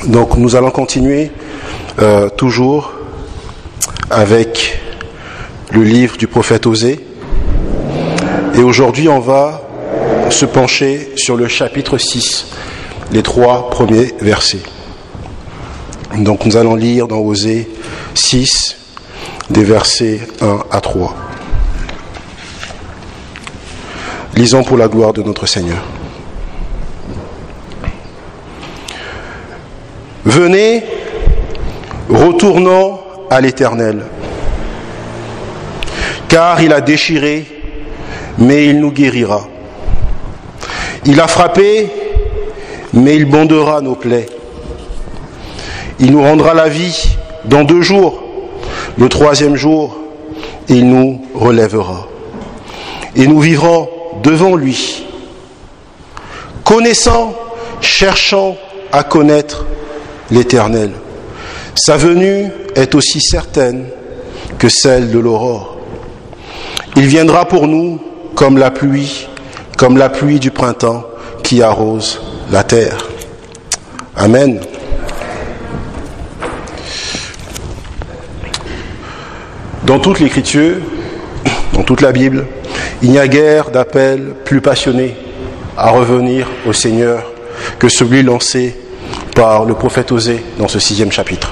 Donc nous allons continuer toujours avec le livre du prophète Osée. Et aujourd'hui on va se pencher sur le chapitre 6, les 3 premiers versets. Donc nous allons lire dans Osée 6, des versets 1 à 3. Lisons pour la gloire de notre Seigneur. Venez, retournons à l'Éternel, car il a déchiré, mais il nous guérira. Il a frappé, mais il bandera nos plaies. Il nous rendra la vie dans 2 jours. Le 3e jour, il nous relèvera. Et nous vivrons devant lui, connaissant, cherchant à connaître l'Éternel. Sa venue est aussi certaine que celle de l'aurore. Il viendra pour nous comme la pluie du printemps qui arrose la terre. Amen. Dans toute l'Écriture, dans toute la Bible, il n'y a guère d'appel plus passionné à revenir au Seigneur que celui lancé par le prophète Osée dans ce 6e chapitre.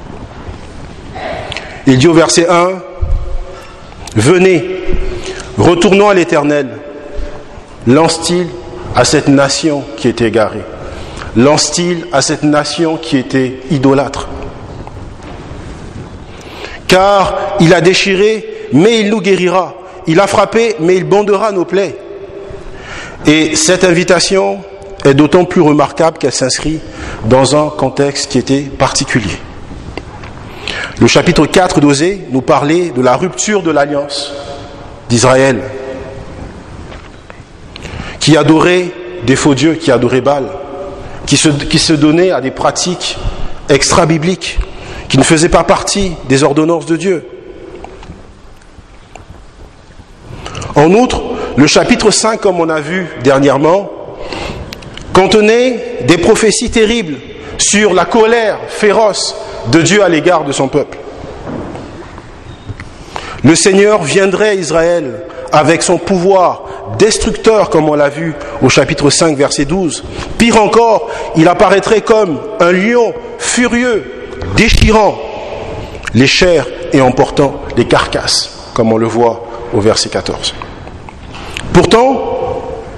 Il dit au verset 1, « Venez, retournons à l'Éternel. » Lance-t-il à cette nation qui était égarée? Lance-t-il à cette nation qui était idolâtre? Car il a déchiré, mais il nous guérira. Il a frappé, mais il bandera nos plaies. Et cette invitation est d'autant plus remarquable qu'elle s'inscrit dans un contexte qui était particulier. Le chapitre 4 d'Osée nous parlait de la rupture de l'alliance d'Israël, qui adorait des faux dieux, qui adorait Baal, qui se donnait à des pratiques extra-bibliques, qui ne faisaient pas partie des ordonnances de Dieu. En outre, le chapitre 5, comme on a vu dernièrement, contenait des prophéties terribles sur la colère féroce de Dieu à l'égard de son peuple. Le Seigneur viendrait à Israël avec son pouvoir destructeur, comme on l'a vu au chapitre 5, verset 12. Pire encore, il apparaîtrait comme un lion furieux, déchirant les chairs et emportant les carcasses, comme on le voit au verset 14. Pourtant,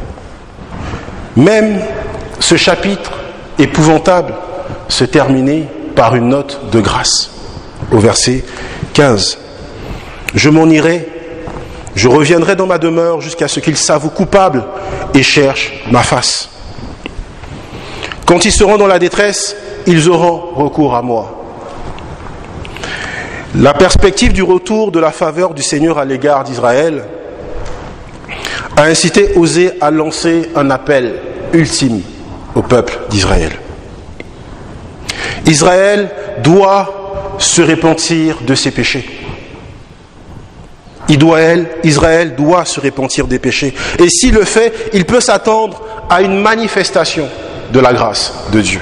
même ce chapitre épouvantable se terminait par une note de grâce. Au verset 15. Je m'en irai, je reviendrai dans ma demeure jusqu'à ce qu'ils s'avouent coupables et cherchent ma face. Quand ils seront dans la détresse, ils auront recours à moi. La perspective du retour de la faveur du Seigneur à l'égard d'Israël a incité Osée à lancer un appel ultime au peuple d'Israël. Israël doit se repentir de ses péchés. Israël doit se repentir des péchés. Et s'il le fait, il peut s'attendre à une manifestation de la grâce de Dieu.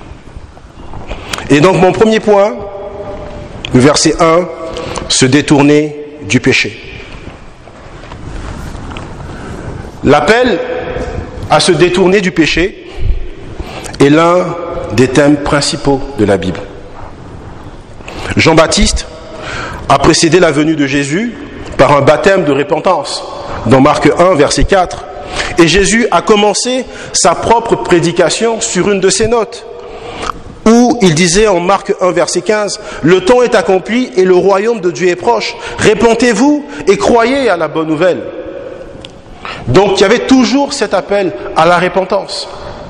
Et donc mon premier point, le verset 1, se détourner du péché. L'appel à se détourner du péché est l'un des thèmes principaux de la Bible. Jean-Baptiste a précédé la venue de Jésus par un baptême de repentance dans Marc 1, verset 4. Et Jésus a commencé sa propre prédication sur une de ses notes, où il disait en Marc 1, verset 15, « Le temps est accompli et le royaume de Dieu est proche. Repentez-vous et croyez à la bonne nouvelle. » Donc il y avait toujours cet appel à la repentance.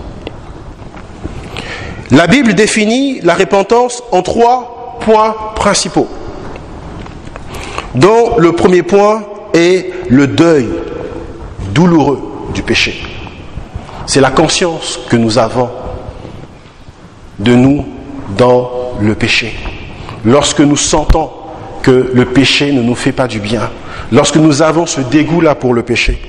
La Bible définit la repentance en 3 points principaux, dont le premier point est le deuil douloureux du péché. C'est la conscience que nous avons de nous dans le péché. Lorsque nous sentons que le péché ne nous fait pas du bien, lorsque nous avons ce dégoût-là pour le péché.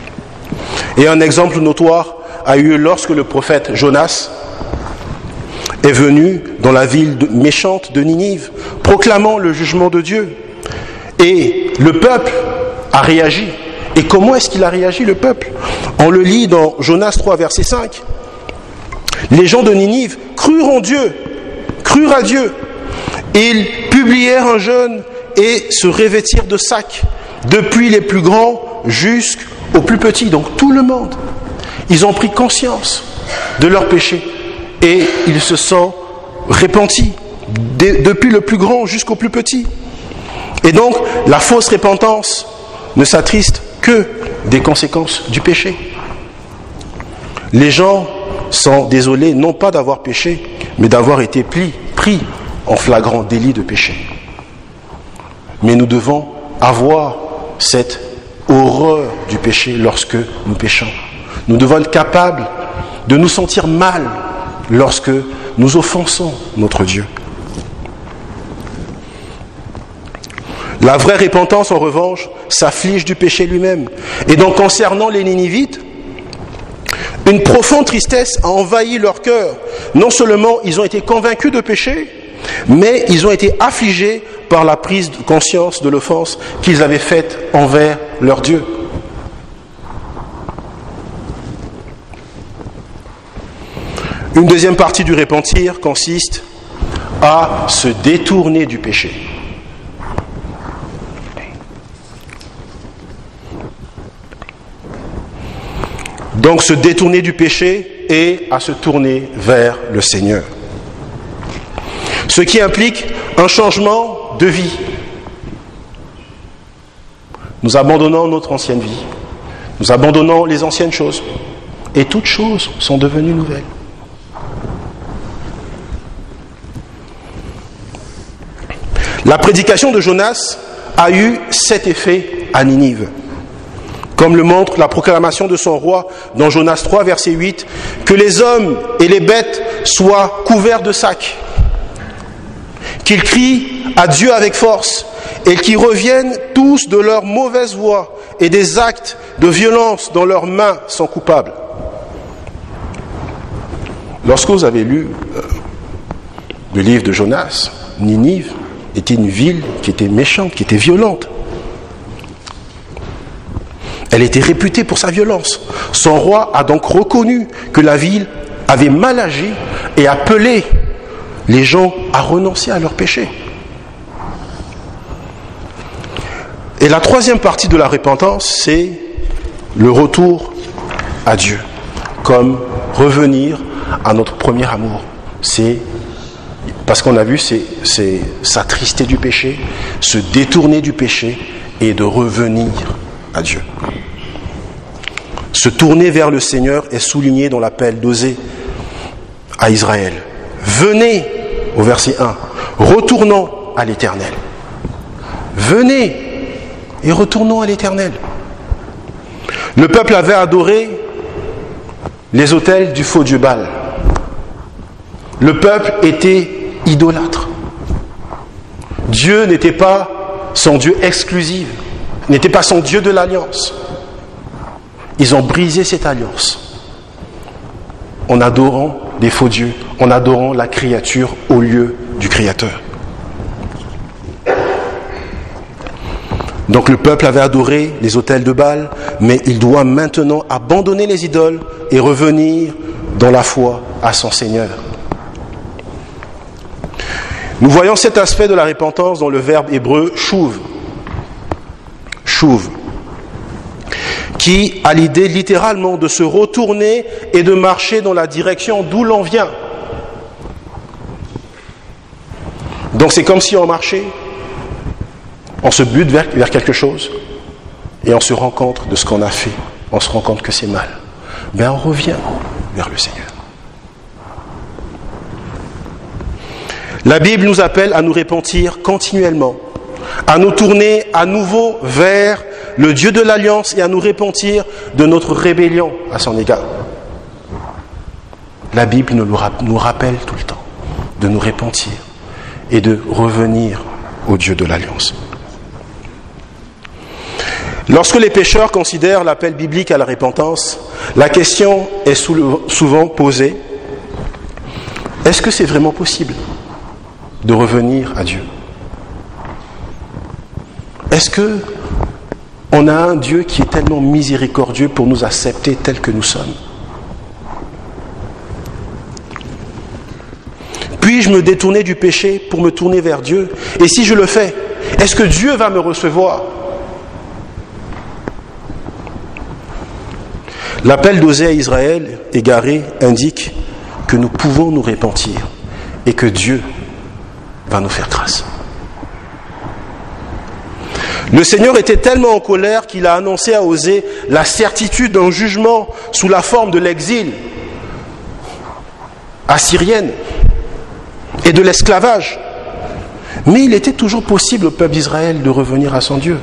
Et un exemple notoire a eu lieu lorsque le prophète Jonas est venu dans la ville méchante de Ninive, proclamant le jugement de Dieu. Et le peuple a réagi. Et comment est-ce qu'il a réagi, le peuple? On le lit dans Jonas 3, verset 5. Les gens de Ninive crurent en Dieu, crurent à Dieu. Ils publièrent un jeûne et se revêtirent de sacs, depuis les plus grands jusqu'aux plus petits. Donc tout le monde. Ils ont pris conscience de leurs péchés et ils se sont repentis, depuis le plus grand jusqu'au plus petit. Et donc, la fausse repentance ne s'attriste que des conséquences du péché. Les gens sont désolés non pas d'avoir péché, mais d'avoir été pris en flagrant délit de péché. Mais nous devons avoir cette horreur du péché lorsque nous péchons. Nous devons être capables de nous sentir mal lorsque nous offensons notre Dieu. La vraie repentance, en revanche, s'afflige du péché lui-même. Et donc, concernant les Ninivites, une profonde tristesse a envahi leur cœur. Non seulement ils ont été convaincus de péché, mais ils ont été affligés par la prise de conscience de l'offense qu'ils avaient faite envers leur Dieu. Une deuxième partie du repentir consiste à se détourner du péché. Donc se détourner du péché et à se tourner vers le Seigneur. Ce qui implique un changement de vie. Nous abandonnons notre ancienne vie. Nous abandonnons les anciennes choses. Et toutes choses sont devenues nouvelles. La prédication de Jonas a eu cet effet à Ninive. Comme le montre la proclamation de son roi dans Jonas 3, verset 8, que les hommes et les bêtes soient couverts de sacs, qu'ils crient à Dieu avec force et qu'ils reviennent tous de leur mauvaise voie et des actes de violence dont leurs mains sont coupables. Lorsque vous avez lu le livre de Jonas, Ninive était une ville qui était méchante, qui était violente. Elle était réputée pour sa violence. Son roi a donc reconnu que la ville avait mal agi et appelé les gens à renoncer à leurs péchés. Et la troisième partie de la repentance, c'est le retour à Dieu, comme revenir à notre premier amour. C'est parce qu'on a vu, c'est s'attrister du péché, se détourner du péché et de revenir à Dieu. Se tourner vers le Seigneur est souligné dans l'appel d'Osée à Israël. Venez, au verset 1, retournons à l'Éternel. Venez et retournons à l'Éternel. Le peuple avait adoré les autels du faux dieu Baal. Le peuple était idolâtre. Dieu n'était pas son Dieu exclusif, n'était pas son Dieu de l'alliance. Ils ont brisé cette alliance en adorant des faux dieux, en adorant la créature au lieu du Créateur. Donc le peuple avait adoré les autels de Baal, mais il doit maintenant abandonner les idoles et revenir dans la foi à son Seigneur. Nous voyons cet aspect de la repentance dans le verbe hébreu shuv, qui a l'idée littéralement de se retourner et de marcher dans la direction d'où l'on vient. Donc c'est comme si on marchait, on se bute vers quelque chose et on se rend compte de ce qu'on a fait, on se rend compte que c'est mal. Mais on revient vers le Seigneur. La Bible nous appelle à nous repentir continuellement, à nous tourner à nouveau vers le Dieu de l'Alliance et à nous repentir de notre rébellion à son égard. La Bible nous rappelle tout le temps de nous repentir et de revenir au Dieu de l'Alliance. Lorsque les pécheurs considèrent l'appel biblique à la repentance, la question est souvent posée: Est-ce que c'est vraiment possible de revenir à Dieu? Est-ce que on a un Dieu qui est tellement miséricordieux pour nous accepter tels que nous sommes? Puis-je me détourner du péché pour me tourner vers Dieu? Et si je le fais, est-ce que Dieu va me recevoir? L'appel d'Osée à Israël égaré indique que nous pouvons nous repentir et que Dieu va nous faire grâce. Le Seigneur était tellement en colère qu'il a annoncé à Osée la certitude d'un jugement sous la forme de l'exil assyrienne et de l'esclavage. Mais il était toujours possible au peuple d'Israël de revenir à son Dieu.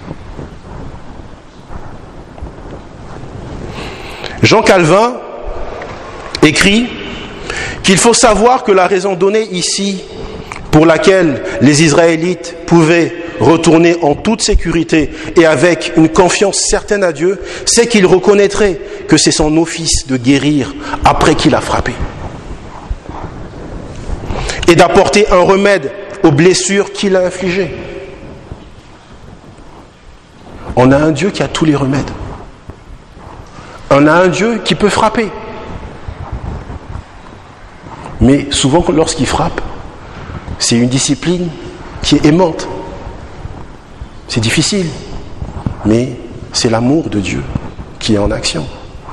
Jean Calvin écrit qu'il faut savoir que la raison donnée ici pour laquelle les Israélites pouvaient retourner en toute sécurité et avec une confiance certaine à Dieu, c'est qu'ils reconnaîtraient que c'est son office de guérir après qu'il a frappé et d'apporter un remède aux blessures qu'il a infligées. On a un Dieu qui a tous les remèdes. On a un Dieu qui peut frapper. Mais souvent, lorsqu'il frappe, c'est une discipline qui est aimante. C'est difficile, mais c'est l'amour de Dieu qui est en action.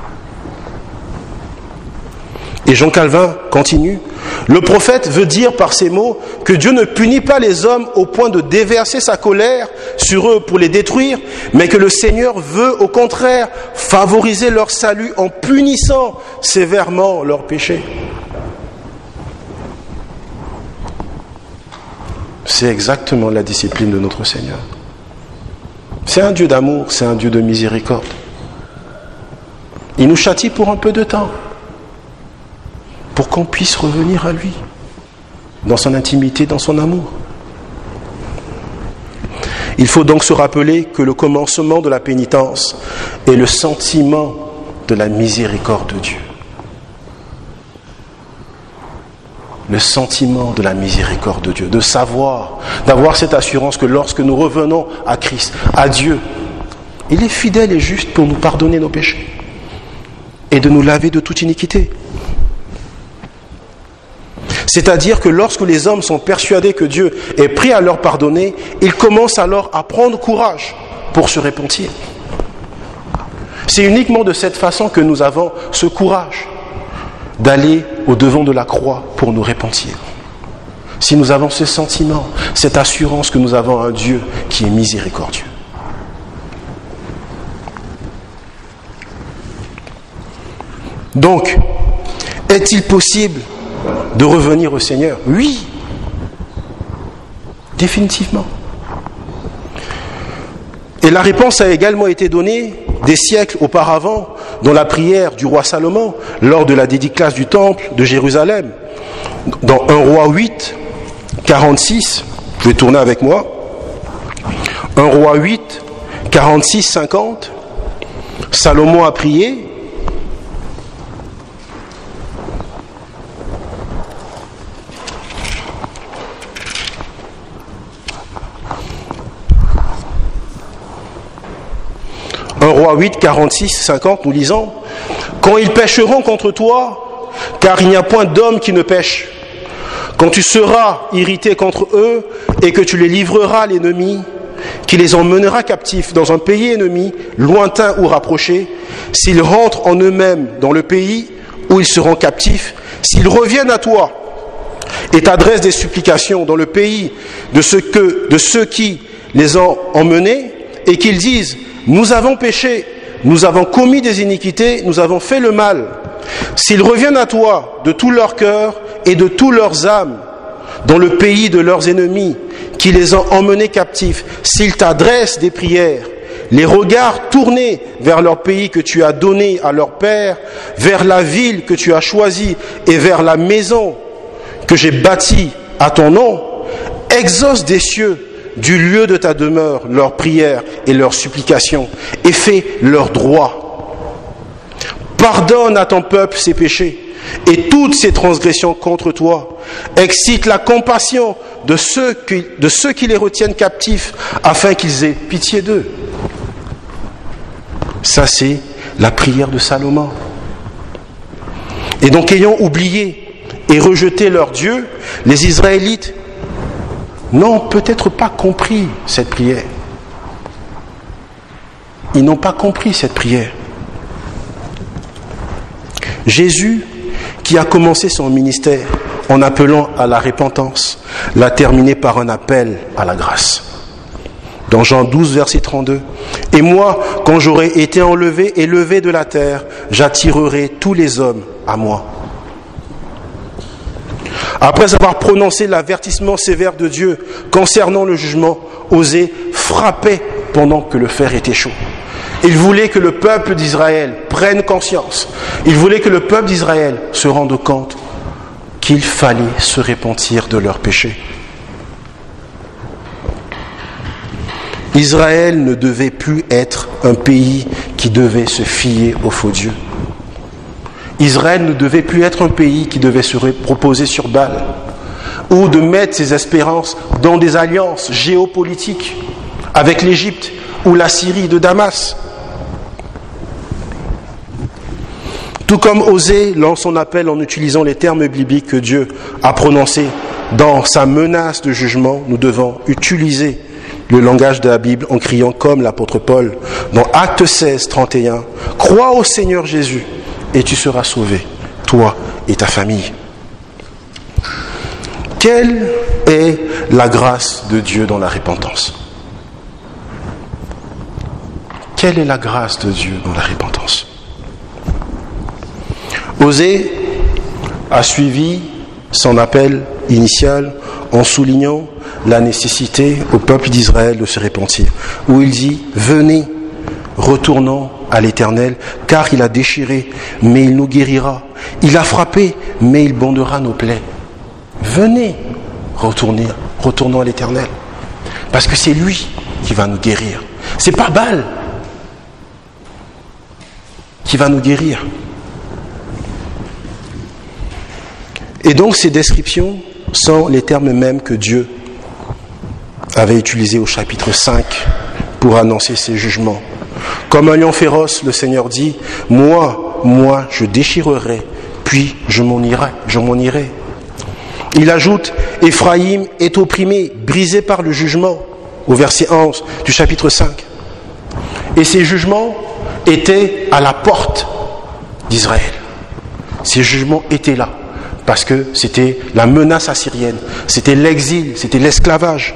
Et Jean Calvin continue. Le prophète veut dire par ces mots que Dieu ne punit pas les hommes au point de déverser sa colère sur eux pour les détruire, mais que le Seigneur veut au contraire favoriser leur salut en punissant sévèrement leurs péchés. C'est exactement la discipline de notre Seigneur. C'est un Dieu d'amour, c'est un Dieu de miséricorde. Il nous châtie pour un peu de temps, pour qu'on puisse revenir à lui, dans son intimité, dans son amour. Il faut donc se rappeler que le commencement de la pénitence est le sentiment de la miséricorde de Dieu. Le sentiment de la miséricorde de Dieu, de savoir, d'avoir cette assurance que lorsque nous revenons à Christ, à Dieu, il est fidèle et juste pour nous pardonner nos péchés et de nous laver de toute iniquité. C'est-à-dire que lorsque les hommes sont persuadés que Dieu est prêt à leur pardonner, ils commencent alors à prendre courage pour se repentir. C'est uniquement de cette façon que nous avons ce courage d'aller au-devant de la croix pour nous repentir. Si nous avons ce sentiment, cette assurance que nous avons un Dieu qui est miséricordieux. Donc, est-il possible de revenir au Seigneur? Oui, définitivement. Et la réponse a également été donnée des siècles auparavant dans la prière du roi Salomon lors de la dédicace du temple de Jérusalem. Dans 1 Roi 8, 46, vous pouvez tourner avec moi. 1 Roi 8, 46, 50, Salomon a prié. Roi 8, 46, 50, nous lisons « Quand ils pécheront contre toi, car il n'y a point d'homme qui ne pêche, quand tu seras irrité contre eux et que tu les livreras à l'ennemi, qui les emmènera captifs dans un pays ennemi, lointain ou rapproché, s'ils rentrent en eux-mêmes dans le pays où ils seront captifs, s'ils reviennent à toi et t'adressent des supplications dans le pays de ceux qui les ont emmenés, et qu'ils disent « Nous avons péché, nous avons commis des iniquités, nous avons fait le mal. » S'ils reviennent à toi de tout leur cœur et de toutes leurs âmes, dans le pays de leurs ennemis, qui les ont emmenés captifs, s'ils t'adressent des prières, les regards tournés vers leur pays que tu as donné à leur père, vers la ville que tu as choisie et vers la maison que j'ai bâtie à ton nom, exauce des cieux, du lieu de ta demeure, leurs prières et leurs supplications, et fais leurs droits. Pardonne à ton peuple ses péchés, et toutes ses transgressions contre toi. Excite la compassion de ceux qui les retiennent captifs, afin qu'ils aient pitié d'eux. Ça, c'est la prière de Salomon. Et donc, ayant oublié et rejeté leur Dieu, les Israélites n'ont peut-être pas compris cette prière. Ils n'ont pas compris cette prière. Jésus, qui a commencé son ministère en appelant à la repentance, l'a terminé par un appel à la grâce. Dans Jean 12, verset 32, « Et moi, quand j'aurai été enlevé et levé de la terre, j'attirerai tous les hommes à moi. » Après avoir prononcé l'avertissement sévère de Dieu concernant le jugement, Osée frappait pendant que le fer était chaud. Il voulait que le peuple d'Israël prenne conscience. Il voulait que le peuple d'Israël se rende compte qu'il fallait se repentir de leurs péchés. Israël ne devait plus être un pays qui devait se fier aux faux dieux. Israël ne devait plus être un pays qui devait se reposer sur Baal ou de mettre ses espérances dans des alliances géopolitiques avec l'Égypte ou la Syrie de Damas. Tout comme Osée lance son appel en utilisant les termes bibliques que Dieu a prononcés dans sa menace de jugement, nous devons utiliser le langage de la Bible en criant comme l'apôtre Paul dans Actes 16, 31, « Crois au Seigneur Jésus et tu seras sauvé, toi et ta famille. » Quelle est la grâce de Dieu dans la repentance? Quelle est la grâce de Dieu dans la repentance? Osée a suivi son appel initial en soulignant la nécessité au peuple d'Israël de se repentir, où il dit « Venez, retournons à l'Éternel, car il a déchiré, mais il nous guérira. Il a frappé, mais il bandera nos plaies. » Venez, retournons à l'Éternel, parce que c'est lui qui va nous guérir. C'est pas Baal qui va nous guérir. Et donc ces descriptions sont les termes mêmes que Dieu avait utilisés au chapitre 5 pour annoncer ses jugements. Comme un lion féroce, le Seigneur dit, « Moi, je déchirerai, puis je m'en irai. » Il ajoute, « Éphraïm est opprimé, brisé par le jugement » au verset 11 du chapitre 5. Et ces jugements étaient à la porte d'Israël. Ces jugements étaient là. Parce que c'était la menace assyrienne, c'était l'exil, c'était l'esclavage.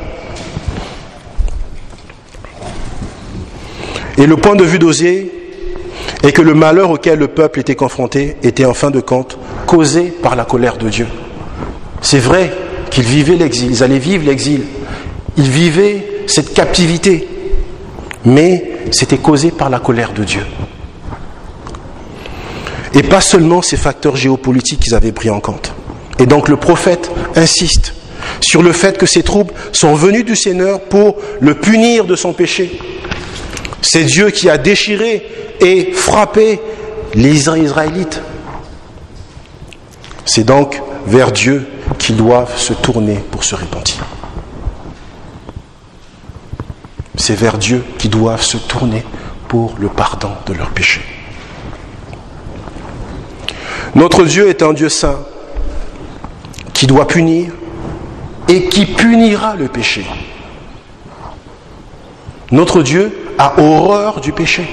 Et le point de vue d'Osée est que le malheur auquel le peuple était confronté était en fin de compte causé par la colère de Dieu. C'est vrai qu'ils vivaient l'exil, ils allaient vivre l'exil, ils vivaient cette captivité, mais c'était causé par la colère de Dieu. Et pas seulement ces facteurs géopolitiques qu'ils avaient pris en compte. Et donc le prophète insiste sur le fait que ces troubles sont venus du Seigneur pour le punir de son péché. C'est Dieu qui a déchiré et frappé les Israélites. C'est donc vers Dieu qu'ils doivent se tourner pour se repentir. C'est vers Dieu qu'ils doivent se tourner pour le pardon de leurs péchés. Notre Dieu est un Dieu saint qui doit punir et qui punira le péché. Notre Dieu a horreur du péché.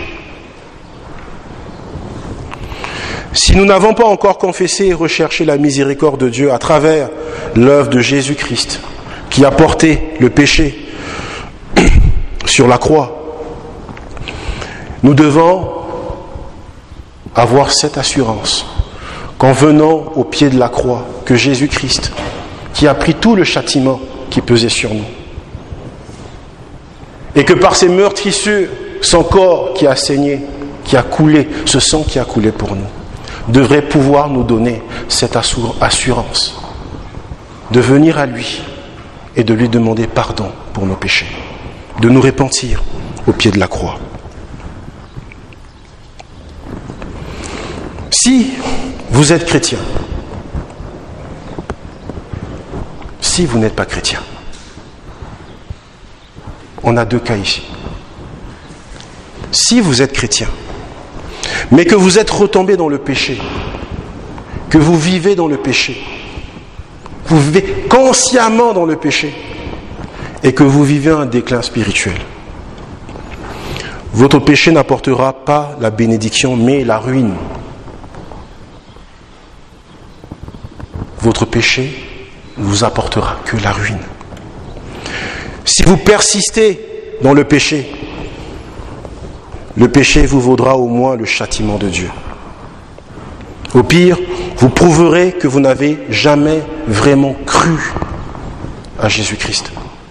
Si nous n'avons pas encore confessé et recherché la miséricorde de Dieu à travers l'œuvre de Jésus-Christ qui a porté le péché sur la croix, nous devons avoir cette assurance qu'en venant au pied de la croix, que Jésus-Christ, qui a pris tout le châtiment qui pesait sur nous, et que par ses meurtrissures, son corps qui a saigné, qui a coulé, ce sang qui a coulé pour nous, devrait pouvoir nous donner cette assurance de venir à lui et de lui demander pardon pour nos péchés, de nous repentir au pied de la croix. Si vous êtes chrétien. Si vous n'êtes pas chrétien, on a deux cas ici. Si vous êtes chrétien, mais que vous êtes retombé dans le péché, que vous vivez dans le péché, vous vivez consciemment dans le péché, et que vous vivez un déclin spirituel, votre péché n'apportera pas la bénédiction, mais la ruine. Votre péché ne vous apportera que la ruine. Si vous persistez dans le péché vous vaudra au moins le châtiment de Dieu. Au pire, vous prouverez que vous n'avez jamais vraiment cru à Jésus-Christ.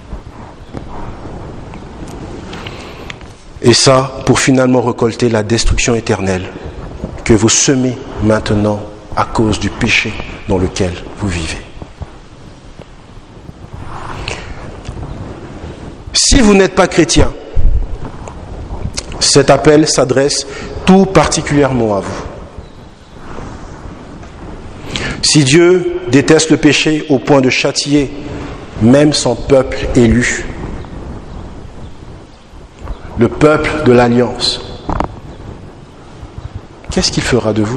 Et ça, pour finalement récolter la destruction éternelle que vous semez maintenant à cause du péché dans lequel vous vivez. Si vous n'êtes pas chrétien, cet appel s'adresse tout particulièrement à vous. Si Dieu déteste le péché au point de châtier même son peuple élu, le peuple de l'Alliance, qu'est-ce qu'il fera de vous?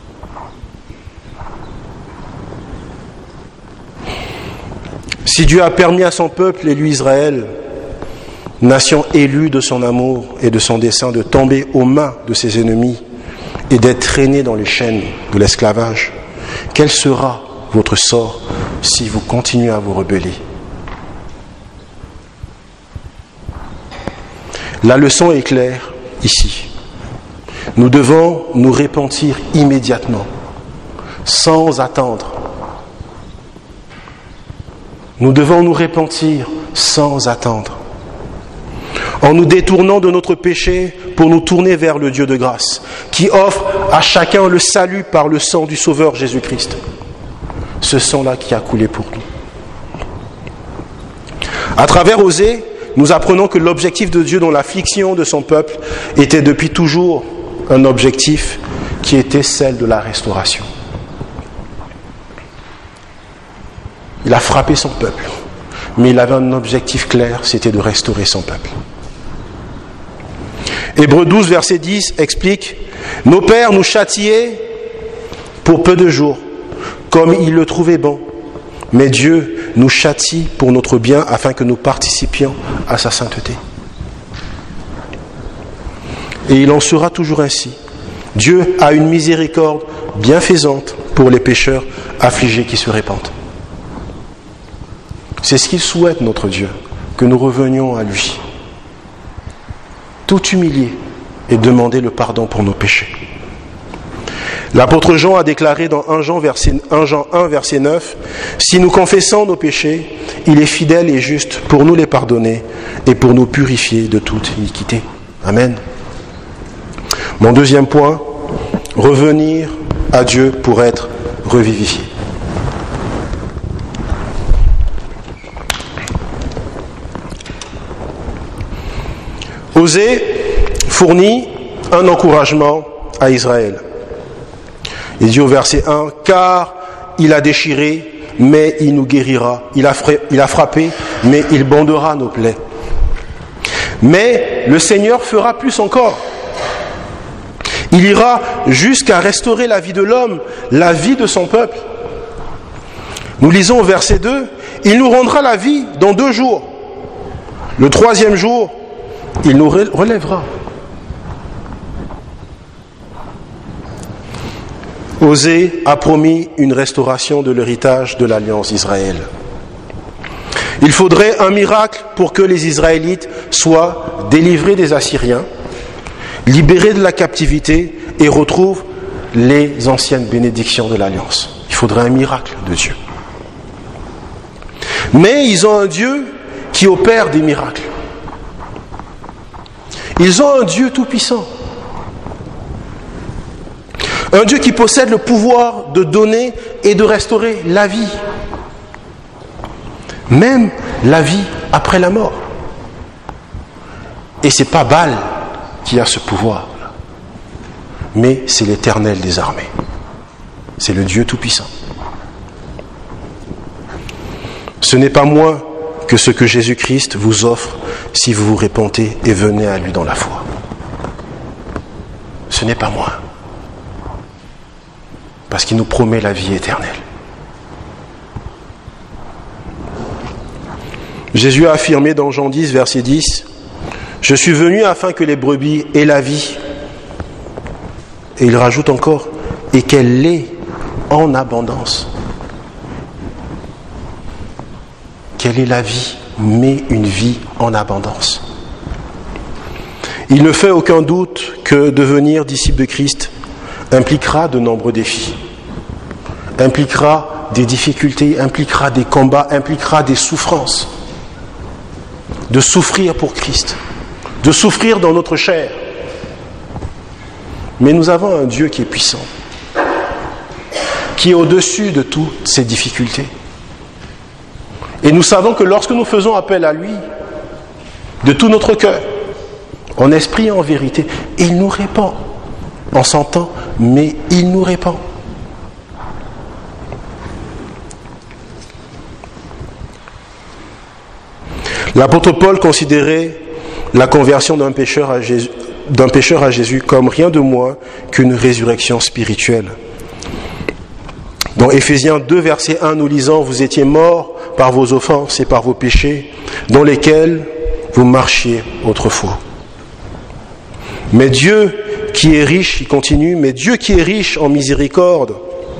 Si Dieu a permis à son peuple, élu Israël, nation élue de son amour et de son dessein, de tomber aux mains de ses ennemis et d'être traîné dans les chaînes de l'esclavage, quel sera votre sort si vous continuez à vous rebeller? La leçon est claire ici. Nous devons nous repentir immédiatement, sans attendre. Nous devons nous repentir sans attendre, en nous détournant de notre péché pour nous tourner vers le Dieu de grâce, qui offre à chacun le salut par le sang du Sauveur Jésus-Christ. Ce sang-là qui a coulé pour nous. À travers Osée, nous apprenons que l'objectif de Dieu dans l'affliction de son peuple était depuis toujours un objectif qui était celle de la restauration. Il a frappé son peuple, mais il avait un objectif clair, c'était de restaurer son peuple. Hébreux 12, verset 10 explique « Nos pères nous châtiaient pour peu de jours, comme ils le trouvaient bon. Mais Dieu nous châtie pour notre bien afin que nous participions à sa sainteté. » Et il en sera toujours ainsi. Dieu a une miséricorde bienfaisante pour les pécheurs affligés qui se répandent. C'est ce qu'il souhaite, notre Dieu, que nous revenions à lui. Tout humilier et demander le pardon pour nos péchés. L'apôtre Jean a déclaré dans 1 Jean 1, verset 9, « Si nous confessons nos péchés, il est fidèle et juste pour nous les pardonner et pour nous purifier de toute iniquité. » Amen. Mon deuxième point, revenir à Dieu pour être revivifié. Osée fournit un encouragement à Israël. Il dit au verset 1, « Car il a déchiré, mais il nous guérira. Il a frappé, mais il bandera nos plaies. » Mais le Seigneur fera plus encore. Il ira jusqu'à restaurer la vie de l'homme, la vie de son peuple. Nous lisons au verset 2, « Il nous rendra la vie dans 2 jours. Le 3e jour, il nous relèvera. » Osée a promis une restauration de l'héritage de l'Alliance d'Israël. Il faudrait un miracle pour que les Israélites soient délivrés des Assyriens, libérés de la captivité et retrouvent les anciennes bénédictions de l'Alliance. Il faudrait un miracle de Dieu. Mais ils ont un Dieu qui opère des miracles. Ils ont un Dieu tout-puissant. Un Dieu qui possède le pouvoir de donner et de restaurer la vie. Même la vie après la mort. Et ce n'est pas Baal qui a ce pouvoir, mais c'est l'Éternel des armées. c'est le Dieu Tout-Puissant. Ce n'est pas moins que ce que Jésus-Christ vous offre si vous vous repentez et venez à lui dans la foi. Ce n'est pas moins. Parce qu'il nous promet la vie éternelle. Jésus a affirmé dans Jean 10, verset 10, « Je suis venu afin que les brebis aient la vie. » Et il rajoute encore, « et qu'elle l'ait en abondance. » Quelle est la vie, mais une vie en abondance. Il ne fait aucun doute que devenir disciple de Christ impliquera de nombreux défis, impliquera des difficultés, impliquera des combats, impliquera des souffrances. De souffrir pour Christ, de souffrir dans notre chair. Mais nous avons un Dieu qui est puissant, qui est au-dessus de toutes ces difficultés. Et nous savons que lorsque nous faisons appel à lui, de tout notre cœur, en esprit et en vérité, il nous répond. On s'entend, mais il nous répond. L'apôtre Paul considérait la conversion d'un pécheur à Jésus comme rien de moins qu'une résurrection spirituelle. Dans Éphésiens 2, verset 1, nous lisons « Vous étiez morts par vos offenses et par vos péchés, dans lesquels vous marchiez autrefois. Mais Dieu qui est riche, il continue, mais Dieu qui est riche en miséricorde,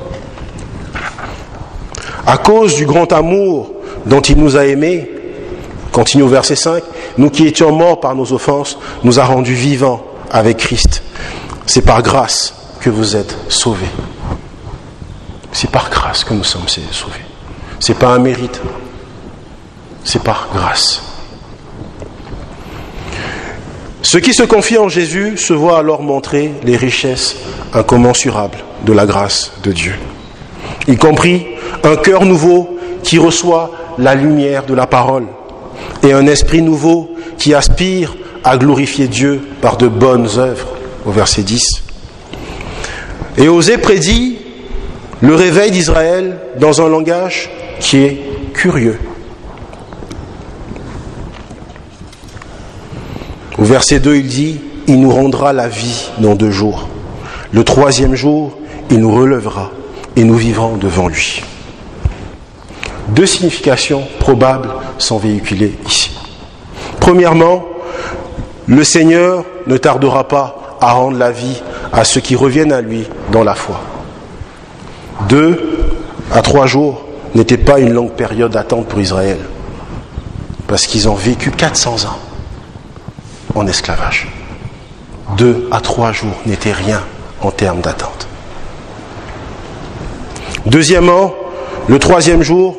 à cause du grand amour dont il nous a aimés, continue au verset 5, nous qui étions morts par nos offenses, nous a rendus vivants avec Christ. C'est par grâce que vous êtes sauvés. C'est par grâce que nous sommes sauvés. Ce n'est pas un mérite. C'est par grâce. Ceux qui se confient en Jésus se voient alors montrer les richesses incommensurables de la grâce de Dieu, y compris un cœur nouveau qui reçoit la lumière de la parole et un esprit nouveau qui aspire à glorifier Dieu par de bonnes œuvres, au verset 10. Et Osée prédit le réveil d'Israël dans un langage qui est curieux. Au verset 2, il dit « Il nous rendra la vie dans 2 jours. Le 3e jour, il nous relèvera et nous vivrons devant lui. » 2 significations probables sont véhiculées ici. Premièrement, le Seigneur ne tardera pas à rendre la vie à ceux qui reviennent à lui dans la foi. 2 à 3 jours n'était pas une longue période d'attente pour Israël, parce qu'ils ont vécu 400 ans en esclavage. 2 à 3 jours n'était rien en termes d'attente. Deuxièmement, le 3e jour,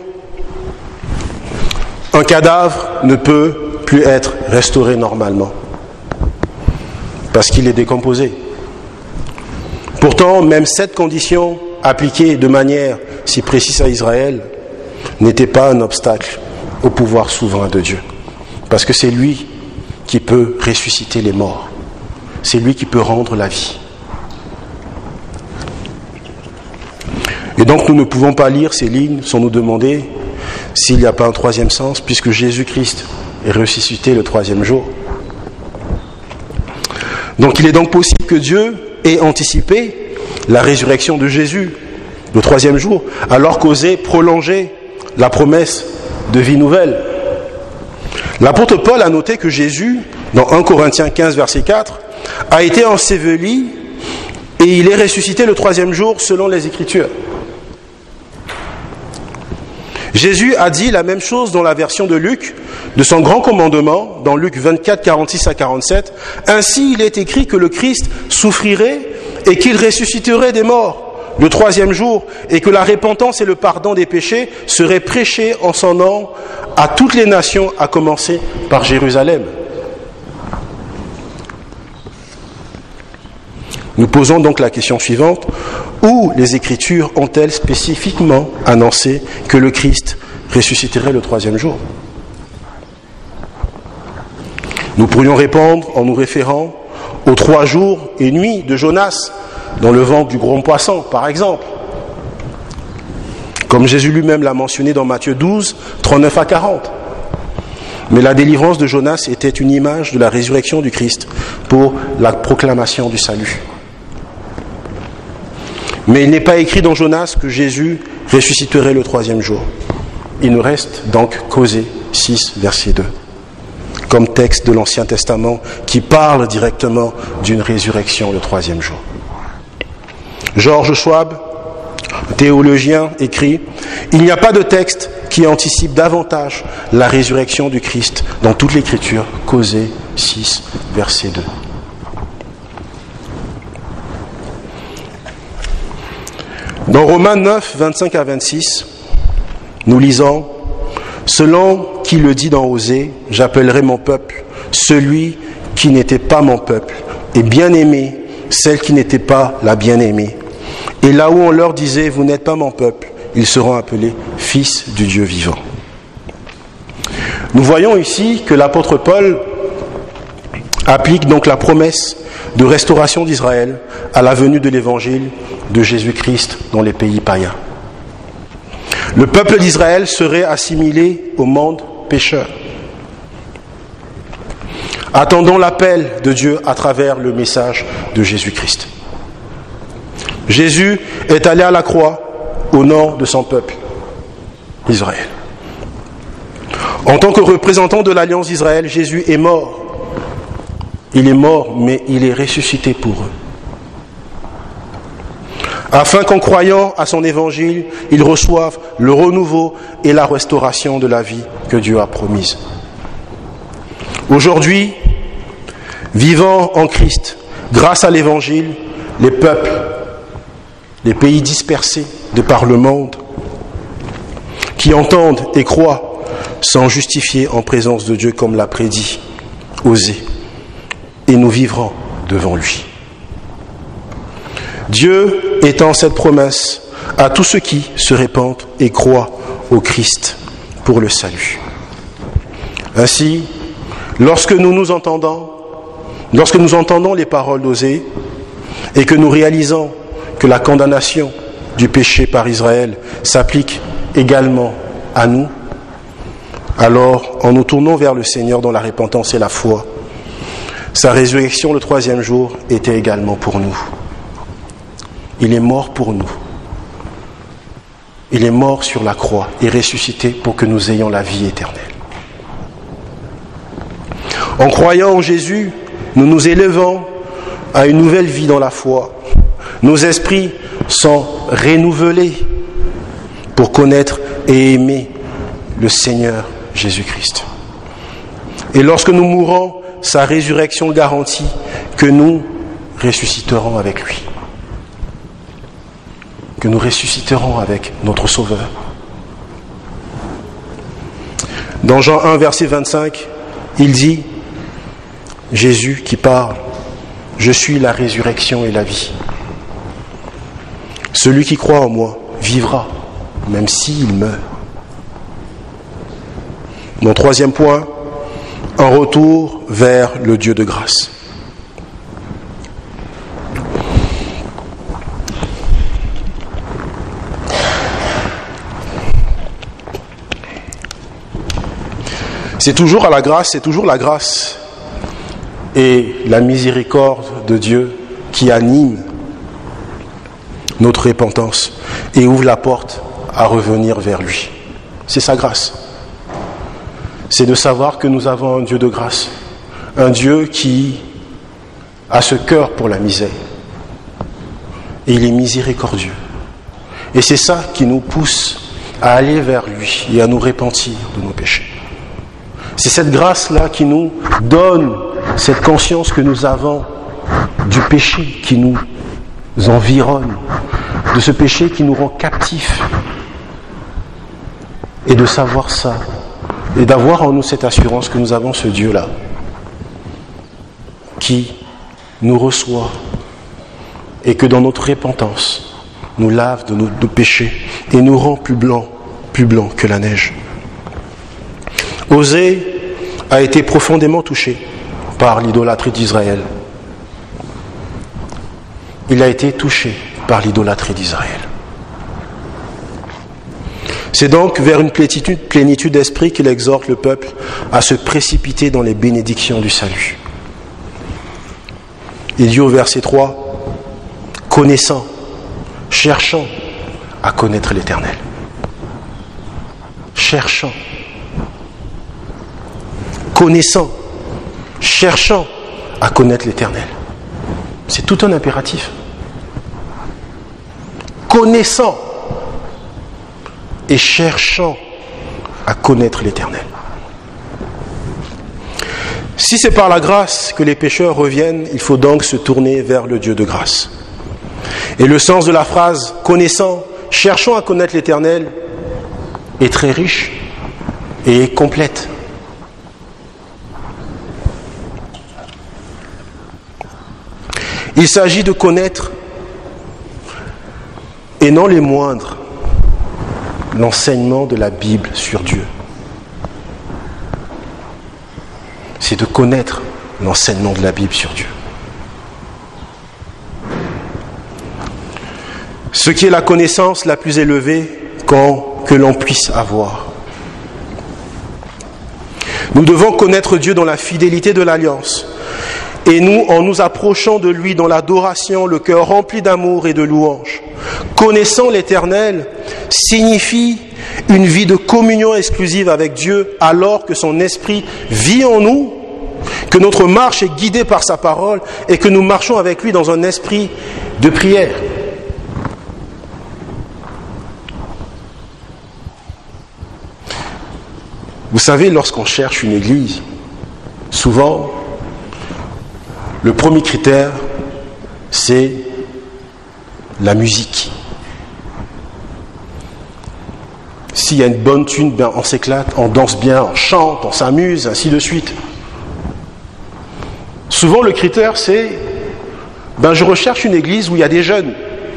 un cadavre ne peut plus être restauré normalement, parce qu'il est décomposé. Pourtant, même cette condition appliquée de manière si précise à Israël n'était pas un obstacle au pouvoir souverain de Dieu, parce que c'est lui qui peut ressusciter les morts, c'est lui qui peut rendre la vie. Et donc nous ne pouvons pas lire ces lignes sans nous demander s'il n'y a pas un 3e sens, puisque Jésus-Christ est ressuscité le 3e jour. Donc il est donc possible que Dieu ait anticipé la résurrection de Jésus le 3e jour, alors qu'osait prolonger la promesse de vie nouvelle. L'apôtre Paul a noté que Jésus, dans 1 Corinthiens 15, verset 4, a été enseveli et il est ressuscité le 3e jour selon les Écritures. Jésus a dit la même chose dans la version de Luc, de son grand commandement, dans Luc 24, 46 à 47. « Ainsi il est écrit que le Christ souffrirait et qu'il ressusciterait des morts le 3e jour, et que la repentance et le pardon des péchés seraient prêchés en son nom à toutes les nations, à commencer par Jérusalem. » Nous posons donc la question suivante. Où les Écritures ont-elles spécifiquement annoncé que le Christ ressusciterait le 3e jour ? Nous pourrions répondre en nous référant aux 3 jours et nuits de Jonas dans le ventre du gros poisson, par exemple. comme Jésus lui-même l'a mentionné dans Matthieu 12, 39 à 40. Mais la délivrance de Jonas était une image de la résurrection du Christ pour la proclamation du salut. Mais il n'est pas écrit dans Jonas que Jésus ressusciterait le troisième jour. Il nous reste donc Osée 6, verset 2, comme texte de l'Ancien Testament qui parle directement d'une résurrection le troisième jour. George Schwab, théologien, écrit « Il n'y a pas de texte qui anticipe davantage la résurrection du Christ dans toute l'Écriture qu'Osée 6, verset 2. » Dans Romains 9, 25 à 26, nous lisons « Selon qui le dit dans Osée, j'appellerai mon peuple, celui qui n'était pas mon peuple, et bien-aimé, celle qui n'était pas la bien-aimée. Et là où on leur disait, vous n'êtes pas mon peuple, ils seront appelés fils du Dieu vivant. » Nous voyons ici que l'apôtre Paul applique donc la promesse de restauration d'Israël à la venue de l'évangile de Jésus-Christ dans les pays païens. Le peuple d'Israël serait assimilé au monde pécheur. Attendons l'appel de Dieu à travers le message de Jésus-Christ. Jésus est allé à la croix au nom de son peuple, Israël. En tant que représentant de l'alliance d'Israël, Jésus est mort. Il est mort, mais il est ressuscité pour eux. Afin qu'en croyant à son évangile, ils reçoivent le renouveau et la restauration de la vie que Dieu a promise. Aujourd'hui, vivant en Christ, grâce à l'évangile, les peuples, les pays dispersés de par le monde, qui entendent et croient, sont justifiés en présence de Dieu comme l'a prédit Osée, et nous vivrons devant lui. Dieu étend cette promesse à tous ceux qui se répandent et croient au Christ pour le salut. Ainsi, lorsque nous entendons les paroles d'Osée et que nous réalisons que la condamnation du péché par Israël s'applique également à nous, alors en nous tournant vers le Seigneur dans la repentance et la foi, sa résurrection le troisième jour était également pour nous. Il est mort pour nous. Il est mort sur la croix et ressuscité pour que nous ayons la vie éternelle. En croyant en Jésus, nous nous élevons à une nouvelle vie dans la foi. Nos esprits sont renouvelés pour connaître et aimer le Seigneur Jésus-Christ. Et lorsque nous mourrons, sa résurrection garantit que nous ressusciterons avec lui. Que nous ressusciterons avec notre Sauveur. Dans Jean 1, verset 25, il dit, Jésus qui parle, « Je suis la résurrection et la vie. Celui qui croit en moi vivra, même s'il meurt. » Mon troisième point, un retour vers le Dieu de grâce. C'est toujours à la grâce, c'est toujours la grâce et la miséricorde de Dieu qui anime notre repentance et ouvre la porte à revenir vers lui. C'est sa grâce. C'est de savoir que nous avons un Dieu de grâce, un Dieu qui a ce cœur pour la misère. Et il est miséricordieux. Et c'est ça qui nous pousse à aller vers lui et à nous repentir de nos péchés. C'est cette grâce-là qui nous donne cette conscience que nous avons du péché qui nous environne, de ce péché qui nous rend captifs. Et de savoir ça, et d'avoir en nous cette assurance que nous avons ce Dieu-là, qui nous reçoit, et que dans notre repentance, nous lave de nos péchés, et nous rend plus blanc que la neige. Osée a été profondément touché par l'idolâtrie d'Israël. Il a été touché par l'idolâtrie d'Israël. C'est donc vers une plénitude d'esprit qu'il exhorte le peuple à se précipiter dans les bénédictions du salut. Il dit au verset 3, « Connaissant, cherchant à connaître l'Éternel. » Cherchant, connaissant, cherchant à connaître l'Éternel. C'est tout un impératif. Connaissant et cherchant à connaître l'Éternel. Si c'est par la grâce que les pécheurs reviennent, il faut donc se tourner vers le Dieu de grâce. Et le sens de la phrase « connaissant, cherchant à connaître l'Éternel » est très riche et complète. Il s'agit de connaître, et non les moindres, l'enseignement de la Bible sur Dieu. C'est de connaître l'enseignement de la Bible sur Dieu. Ce qui est la connaissance la plus élevée que l'on puisse avoir. Nous devons connaître Dieu dans la fidélité de l'alliance. Et nous, en nous approchant de lui dans l'adoration, le cœur rempli d'amour et de louange. Connaissant l'Éternel signifie une vie de communion exclusive avec Dieu alors que son esprit vit en nous, que notre marche est guidée par sa parole et que nous marchons avec lui dans un esprit de prière. Vous savez, lorsqu'on cherche une église, souvent, le premier critère, c'est la musique. S'il y a une bonne tune, ben on s'éclate, on danse bien, on chante, on s'amuse, ainsi de suite. Souvent, le critère, c'est je recherche une église où il y a des jeunes.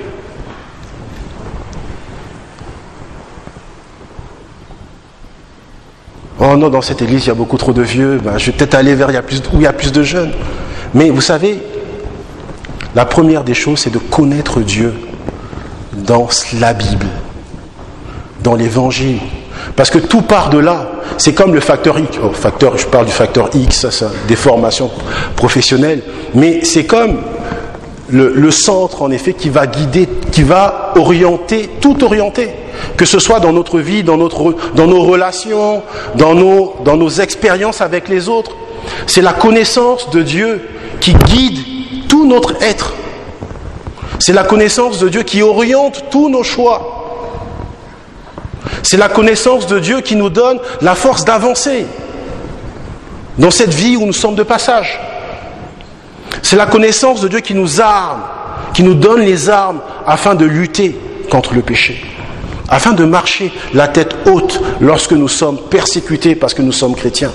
Oh non, dans cette église, il y a beaucoup trop de vieux. Je vais peut-être aller vers où il y a plus de jeunes. Mais vous savez, la première des choses, c'est de connaître Dieu dans la Bible, dans l'Évangile. Parce que tout part de là. C'est comme le facteur X. Je parle du facteur X, ça, des formations professionnelles. Mais c'est comme le centre, en effet, qui va guider, qui va orienter, tout orienter. Que ce soit dans notre vie, dans nos relations, dans nos expériences avec les autres. C'est la connaissance de Dieu qui guide tout notre être. C'est la connaissance de Dieu qui oriente tous nos choix. C'est la connaissance de Dieu qui nous donne la force d'avancer dans cette vie où nous sommes de passage. C'est la connaissance de Dieu qui nous arme, qui nous donne les armes afin de lutter contre le péché, afin de marcher la tête haute lorsque nous sommes persécutés parce que nous sommes chrétiens.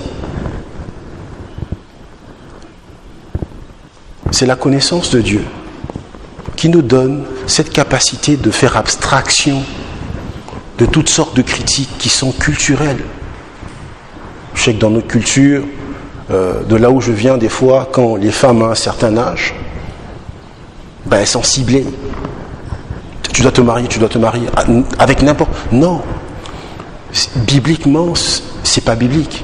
C'est la connaissance de Dieu qui nous donne cette capacité de faire abstraction de toutes sortes de critiques qui sont culturelles. Je sais que dans notre culture, de là où je viens, des fois, quand les femmes ont un certain âge, elles sont ciblées. Tu dois te marier avec n'importe... Non. Bibliquement, c'est pas biblique.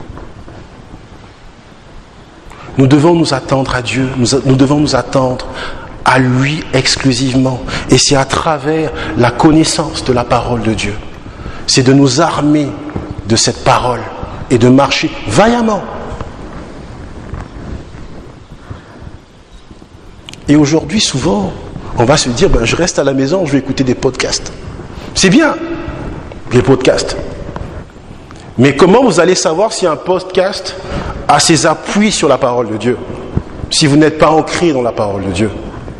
Nous devons nous attendre à Dieu, nous devons nous attendre à lui exclusivement. Et c'est à travers la connaissance de la parole de Dieu. C'est de nous armer de cette parole et de marcher vaillamment. Et aujourd'hui, souvent, on va se dire, je reste à la maison, je vais écouter des podcasts. C'est bien, les podcasts. Mais comment vous allez savoir si un podcast a ses appuis sur la parole de Dieu, si vous n'êtes pas ancré dans la parole de Dieu?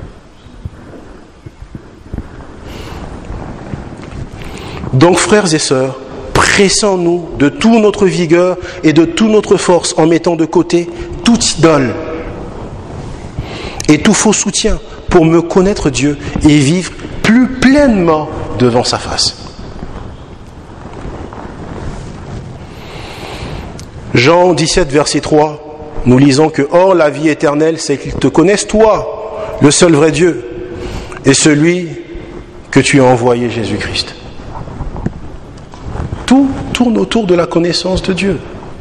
Donc, frères et sœurs, pressons-nous de toute notre vigueur et de toute notre force en mettant de côté toute idole et tout faux soutien pour me connaître Dieu et vivre plus pleinement devant sa face. Jean 17, verset 3, nous lisons que « Or, la vie éternelle, c'est qu'ils te connaissent, toi, le seul vrai Dieu, et celui que tu as envoyé, Jésus-Christ. » Tout tourne autour de la connaissance de Dieu.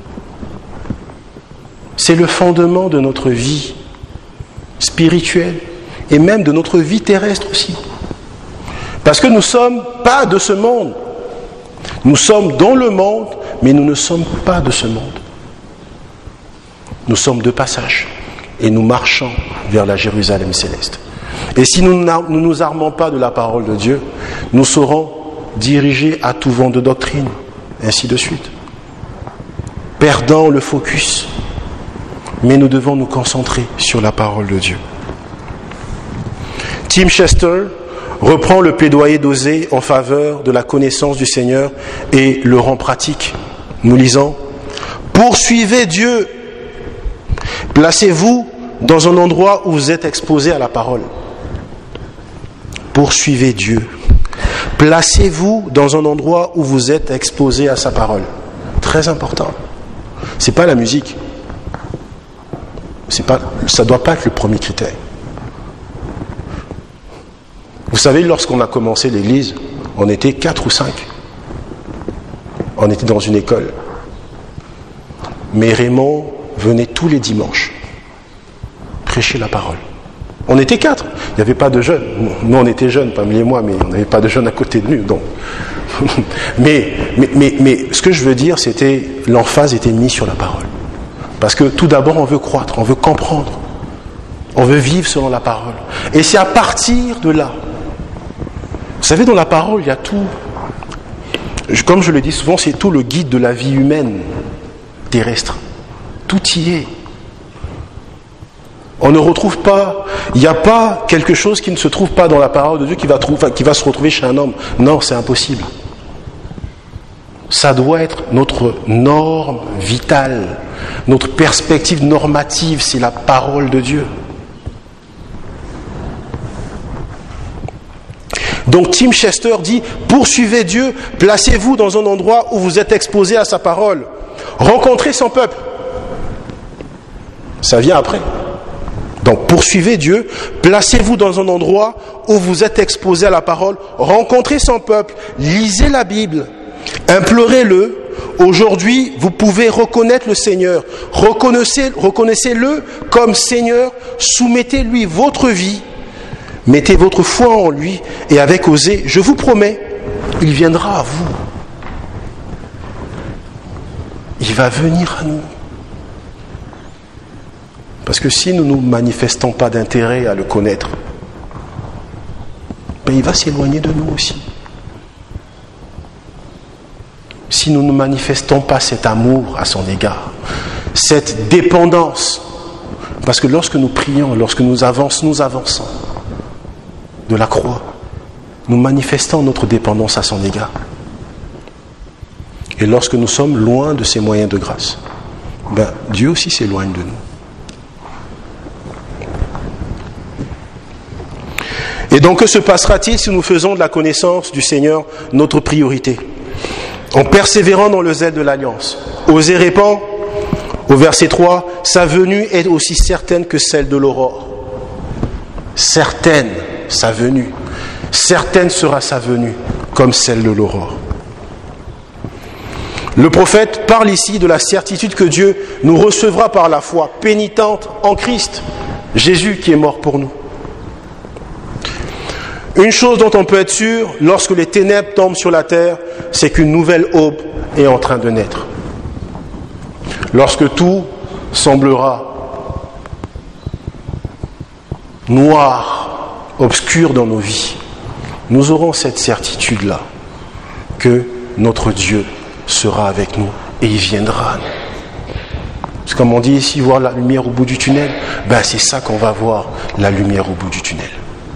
C'est le fondement de notre vie spirituelle et même de notre vie terrestre aussi. Parce que nous ne sommes pas de ce monde. Nous sommes dans le monde, mais nous ne sommes pas de ce monde. Nous sommes de passage et nous marchons vers la Jérusalem céleste. Et si nous ne nous armons pas de la parole de Dieu, nous serons dirigés à tout vent de doctrine, ainsi de suite. Perdant le focus. Mais nous devons nous concentrer sur la parole de Dieu. Tim Chester reprend le plaidoyer d'Osée en faveur de la connaissance du Seigneur et le rend pratique. Nous lisons « Poursuivez Dieu, placez-vous dans un endroit où vous êtes exposé à la parole. » Poursuivez Dieu. Placez-vous dans un endroit où vous êtes exposé à sa parole. Très important. Ce n'est pas la musique. Ça ne doit pas être le premier critère. Vous savez, lorsqu'on a commencé l'église, on était 4 ou 5. On était dans une école. Mais Raymond venait tous les dimanches prêcher la parole. On était 4. Il n'y avait pas de jeunes. Nous, on était jeunes, Pamela et moi, mais on n'avait pas de jeunes à côté de nous. Donc. mais ce que je veux dire, c'était l'emphase était mise sur la parole. Parce que tout d'abord, on veut croître, on veut comprendre. On veut vivre selon la parole. Et c'est à partir de là. Vous savez, dans la parole, il y a tout. Comme je le dis souvent, c'est tout le guide de la vie humaine terrestre. Tout y est. On ne retrouve pas, il n'y a pas quelque chose qui ne se trouve pas dans la parole de Dieu qui va se retrouver chez un homme. Non, c'est impossible. Ça doit être notre norme vitale, notre perspective normative, c'est la parole de Dieu. Donc Tim Chester dit, poursuivez Dieu, placez-vous dans un endroit où vous êtes exposé à sa parole. Rencontrez son peuple. Ça vient après. Donc poursuivez Dieu, placez-vous dans un endroit où vous êtes exposé à la parole, rencontrez son peuple, lisez la Bible, implorez-le. Aujourd'hui, vous pouvez reconnaître le Seigneur, reconnaissez-le comme Seigneur, soumettez-lui votre vie, mettez votre foi en lui et avec Osée, je vous promets, il viendra à vous. Il va venir à nous. Parce que si nous ne nous manifestons pas d'intérêt à le connaître, il va s'éloigner de nous aussi. Si nous ne manifestons pas cet amour à son égard, cette dépendance, parce que lorsque nous prions, lorsque nous avançons de la croix, nous manifestons notre dépendance à son égard. Et lorsque nous sommes loin de ses moyens de grâce, Dieu aussi s'éloigne de nous. Et donc, que se passera-t-il si nous faisons de la connaissance du Seigneur notre priorité, en persévérant dans le zèle de l'alliance? Osée répond, au verset 3, « Sa venue est aussi certaine que celle de l'aurore. » Certaine, sa venue. Certaine sera sa venue, comme celle de l'aurore. Le prophète parle ici de la certitude que Dieu nous recevra par la foi pénitente en Christ, Jésus qui est mort pour nous. Une chose dont on peut être sûr, lorsque les ténèbres tombent sur la terre, c'est qu'une nouvelle aube est en train de naître. Lorsque tout semblera noir, obscur dans nos vies, nous aurons cette certitude-là, que notre Dieu sera avec nous et il viendra à nous. C'est comme on dit ici, voir la lumière au bout du tunnel, c'est ça qu'on va voir, la lumière au bout du tunnel.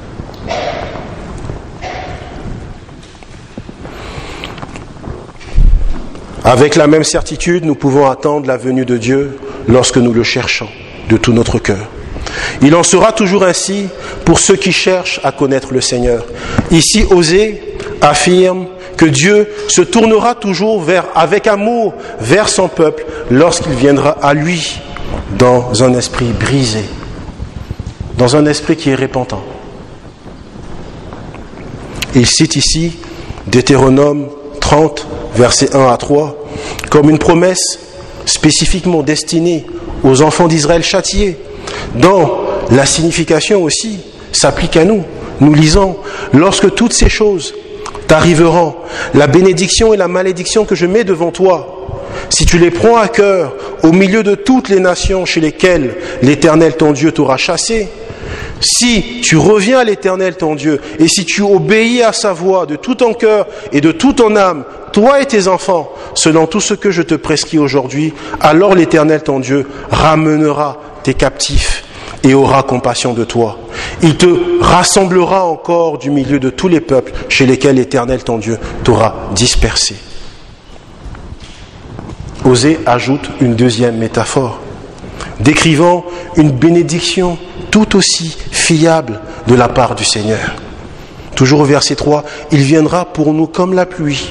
Avec la même certitude, nous pouvons attendre la venue de Dieu lorsque nous le cherchons de tout notre cœur. Il en sera toujours ainsi pour ceux qui cherchent à connaître le Seigneur. Ici, Osée affirme que Dieu se tournera toujours avec amour vers son peuple lorsqu'il viendra à lui dans un esprit brisé, dans un esprit qui est repentant. Il cite ici Deutéronome 30, versets 1 à 3, comme une promesse spécifiquement destinée aux enfants d'Israël châtiés, dans la signification aussi s'applique à nous. Nous lisons, lorsque toutes ces choses t'arriveront, la bénédiction et la malédiction que je mets devant toi, si tu les prends à cœur au milieu de toutes les nations chez lesquelles l'Éternel ton Dieu t'aura chassé, si tu reviens à l'Éternel ton Dieu et si tu obéis à sa voix de tout ton cœur et de toute ton âme, toi et tes enfants, selon tout ce que je te prescris aujourd'hui, alors l'Éternel ton Dieu ramènera tes captifs et aura compassion de toi. Il te rassemblera encore du milieu de tous les peuples chez lesquels l'Éternel ton Dieu t'aura dispersé. Osée ajoute une deuxième métaphore, décrivant une bénédiction tout aussi fiable de la part du Seigneur. Toujours au verset 3, il viendra pour nous comme la pluie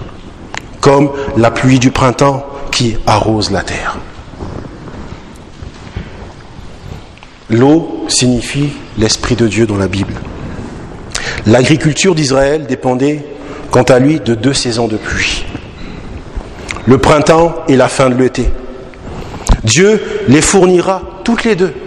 du printemps qui arrose la terre. L'eau signifie l'Esprit de Dieu dans la Bible. L'agriculture d'Israël dépendait, quant à lui, de 2 saisons de pluie. Le printemps et la fin de l'été. Dieu les fournira toutes les deux,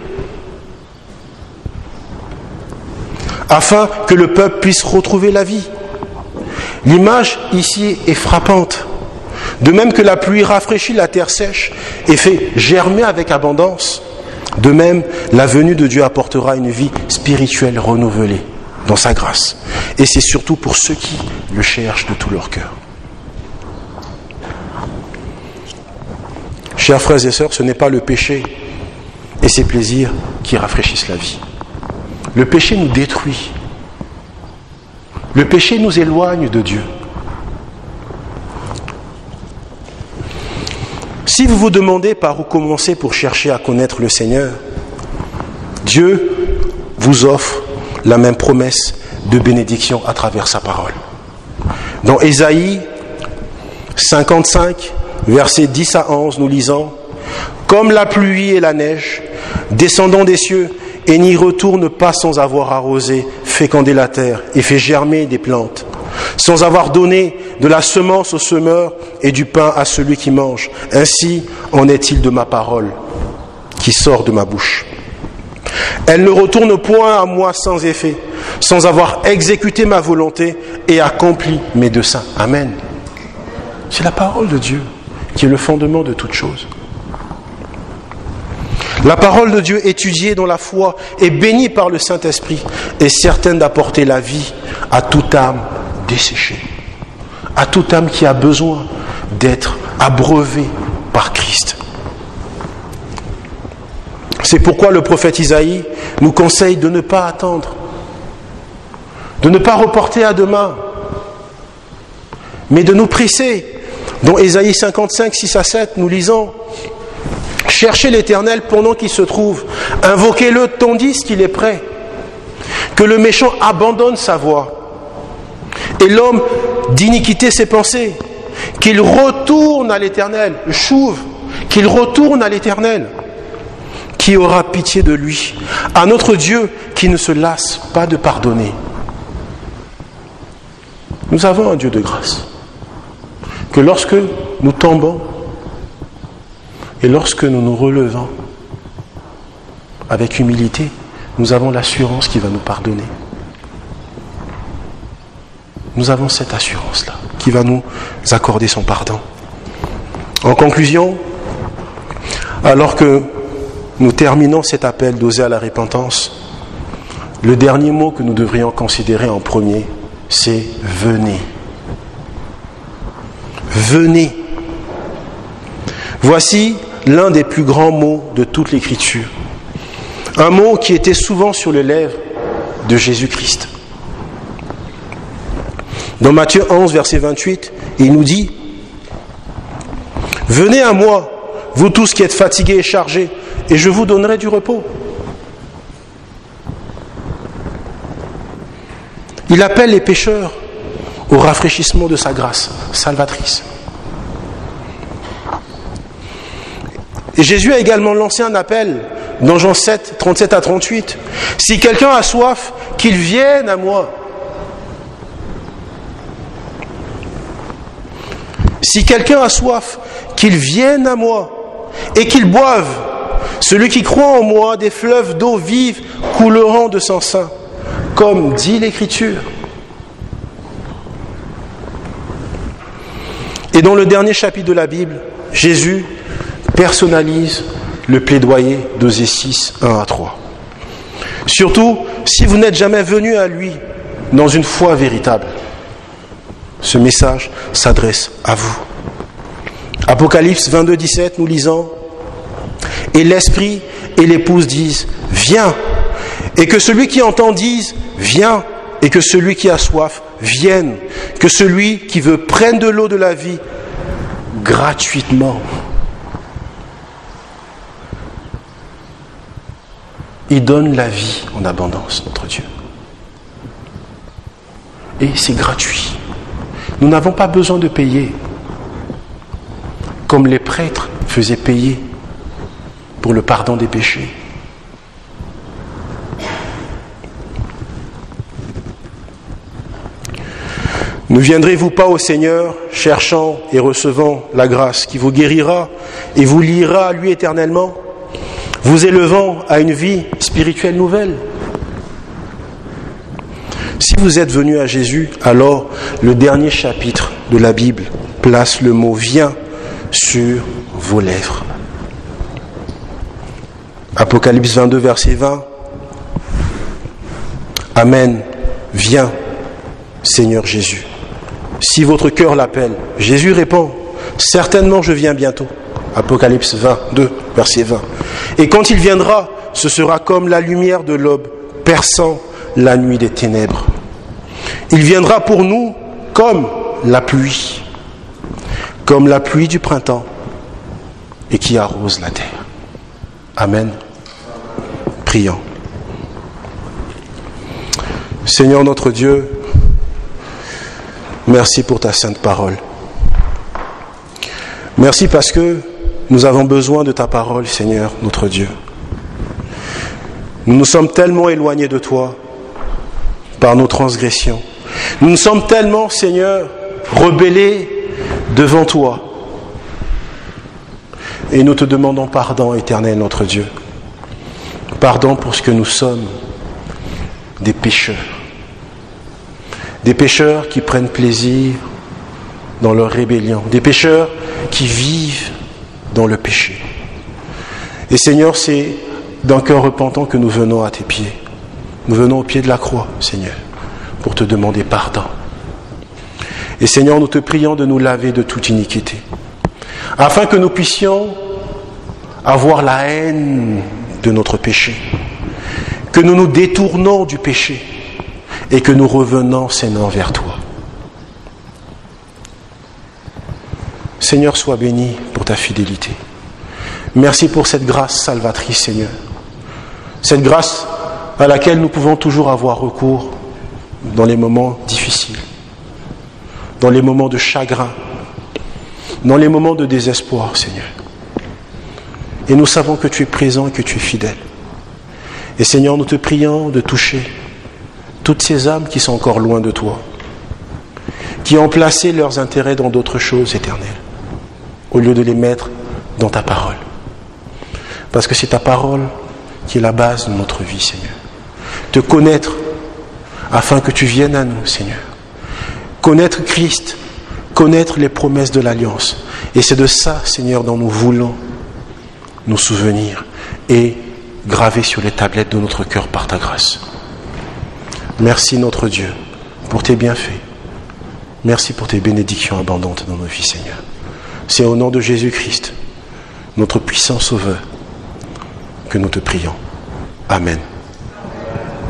afin que le peuple puisse retrouver la vie. L'image ici est frappante. De même que la pluie rafraîchit la terre sèche et fait germer avec abondance, de même, la venue de Dieu apportera une vie spirituelle renouvelée dans sa grâce. Et c'est surtout pour ceux qui le cherchent de tout leur cœur. Chers frères et sœurs, ce n'est pas le péché et ses plaisirs qui rafraîchissent la vie. Le péché nous détruit. Le péché nous éloigne de Dieu. Si vous vous demandez par où commencer pour chercher à connaître le Seigneur, Dieu vous offre la même promesse de bénédiction à travers sa parole. Dans Ésaïe 55, versets 10 à 11, nous lisons « Comme la pluie et la neige, descendant des cieux, et n'y retourne pas sans avoir arrosé, fécondé la terre et fait germer des plantes, sans avoir donné de la semence au semeur et du pain à celui qui mange. Ainsi en est-il de ma parole qui sort de ma bouche. Elle ne retourne point à moi sans effet, sans avoir exécuté ma volonté et accompli mes desseins. » Amen. C'est la parole de Dieu qui est le fondement de toute chose. La parole de Dieu étudiée dans la foi et bénie par le Saint-Esprit est certaine d'apporter la vie à toute âme desséchée, à toute âme qui a besoin d'être abreuvée par Christ. C'est pourquoi le prophète Isaïe nous conseille de ne pas attendre, de ne pas reporter à demain, mais de nous presser. Dans Ésaïe 55, 6 à 7, nous lisons « Cherchez l'Éternel pendant qu'il se trouve, invoquez-le tandis qu'il est prêt, que le méchant abandonne sa voie, et l'homme d'iniquité ses pensées, qu'il retourne à l'Éternel, chouve, qu'il retourne à l'Éternel, qui aura pitié de lui, à notre Dieu qui ne se lasse pas de pardonner. » Nous avons un Dieu de grâce, que lorsque nous tombons et lorsque nous nous relevons avec humilité, nous avons l'assurance qu'il va nous pardonner. Nous avons cette assurance-là, qui va nous accorder son pardon. En conclusion, alors que nous terminons cet appel d'oser à la repentance, le dernier mot que nous devrions considérer en premier, c'est « venez ». Venez. Voici l'un des plus grands mots de toute l'Écriture. Un mot qui était souvent sur les lèvres de Jésus-Christ. Dans Matthieu 11, verset 28, il nous dit « Venez à moi, vous tous qui êtes fatigués et chargés, et je vous donnerai du repos. » Il appelle les pécheurs au rafraîchissement de sa grâce salvatrice. Et Jésus a également lancé un appel dans Jean 7, 37 à 38. « Si quelqu'un a soif, qu'il vienne à moi. Si quelqu'un a soif, qu'il vienne à moi et qu'il boive. Celui qui croit en moi, des fleuves d'eau vive couleront de son sein, comme dit l'Écriture. Et dans le dernier chapitre de la Bible, Jésus personnalise le plaidoyer d'Osée 6, 1 à 3. Surtout, si vous n'êtes jamais venu à lui dans une foi véritable, ce message s'adresse à vous. Apocalypse 22, 17, nous lisons « Et l'Esprit et l'épouse disent « Viens !» Et que celui qui entend dise « Viens !» Et que celui qui a soif vienne. Que celui qui veut prenne de l'eau de la vie gratuitement. Il donne la vie en abondance, notre Dieu. Et c'est gratuit. Nous n'avons pas besoin de payer, comme les prêtres faisaient payer pour le pardon des péchés. Ne viendrez-vous pas au Seigneur, cherchant et recevant la grâce qui vous guérira et vous liera à lui éternellement, vous élevant à une vie spirituelle nouvelle? Si vous êtes venu à Jésus, alors le dernier chapitre de la Bible place le mot « viens » sur vos lèvres. Apocalypse 22, verset 20. Amen. Viens, Seigneur Jésus. Si votre cœur l'appelle, Jésus répond, certainement je viens bientôt. Apocalypse 22, verset 20. Et quand il viendra, ce sera comme la lumière de l'aube, perçant la nuit des ténèbres. Il viendra pour nous comme la pluie du printemps, et qui arrose la terre. Amen. Prions. Seigneur notre Dieu, merci pour ta sainte parole. Merci parce que nous avons besoin de ta parole, Seigneur notre Dieu. Nous nous sommes tellement éloignés de toi par nos transgressions. Nous nous sommes tellement, Seigneur, rebellés devant toi. Et nous te demandons pardon, éternel notre Dieu. Pardon pour ce que nous sommes, des pécheurs. Des pécheurs qui prennent plaisir dans leur rébellion. Des pécheurs qui vivent dans le péché. Et Seigneur, c'est d'un cœur repentant que nous venons à tes pieds. Nous venons au pied de la croix, Seigneur, pour te demander pardon. Et Seigneur, nous te prions de nous laver de toute iniquité, afin que nous puissions avoir la haine de notre péché, que nous nous détournons du péché et que nous revenons, Seigneur, vers toi. Seigneur, sois béni pour ta fidélité. Merci pour cette grâce salvatrice, Seigneur. Cette grâce à laquelle nous pouvons toujours avoir recours dans les moments difficiles, dans les moments de chagrin, dans les moments de désespoir, Seigneur. Et nous savons que tu es présent et que tu es fidèle. Et Seigneur, nous te prions de toucher toutes ces âmes qui sont encore loin de toi, qui ont placé leurs intérêts dans d'autres choses éternelles, au lieu de les mettre dans ta parole. Parce que c'est ta parole qui est la base de notre vie, Seigneur. Te connaître afin que tu viennes à nous, Seigneur. Connaître Christ, connaître les promesses de l'Alliance. Et c'est de ça, Seigneur, dont nous voulons nous souvenir et graver sur les tablettes de notre cœur par ta grâce. Merci notre Dieu pour tes bienfaits. Merci pour tes bénédictions abondantes dans nos vies, Seigneur. C'est au nom de Jésus-Christ, notre puissant Sauveur, que nous te prions. Amen.